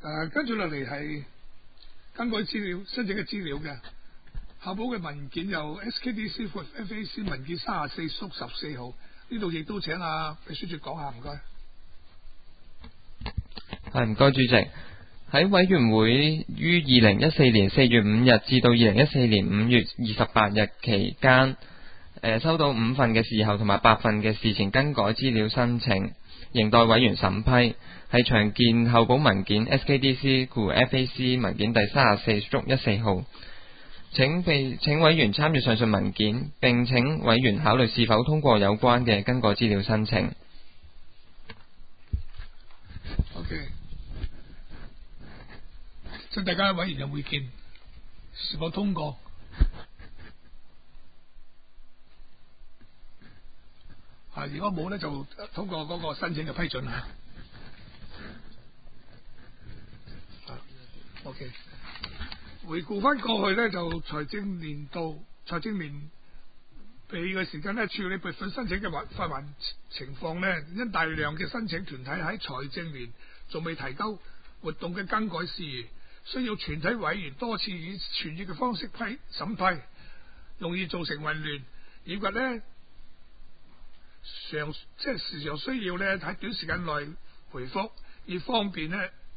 跟住落嚟係更改資料申請嘅資料嘅校補嘅文件有 SKDC FAC 文件34/14號，呢度亦都請秘書處講下，唔該。 係，唔該主席。喺委員會於2014年4月5日至到2014年5月28日期間，收到5份嘅事後同埋8份嘅事前更改資料申請，仍待委員審批。係詳見候補文件 SKDC FAC 文件第34/14號。請委員參閱上述文件，並請委員考慮是否通過有關嘅更改資料申請。 OK， 請大家委員有會見，是否通過？如果冇咧，就通過嗰個申請嘅批准吓。OK， 回顧翻過去咧，就財政年尾嘅時間咧，處理撥款申請嘅發還情況咧，因大量嘅申請團體喺財政年仲未提交活動嘅更改事宜，需要全體委員多次以傳閱嘅方式審批，容易造成混亂，以及咧時常需要咧喺短時間內回覆，以方便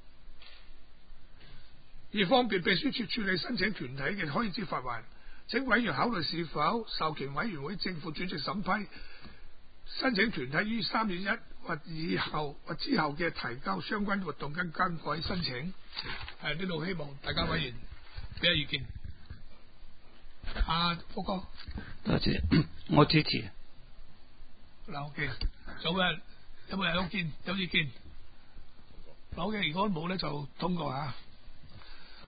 秘書處處理申請團體嘅開支發還。請委員考慮是否授權委員會正副主席審批申請團體於3月1或以後或之後嘅提交相關活動跟更改申請。呢度希望大家委員俾下意見。福哥， 多謝，我支持。 OK， 有冇人有意見？好嘅，如果冇咧就通過吓。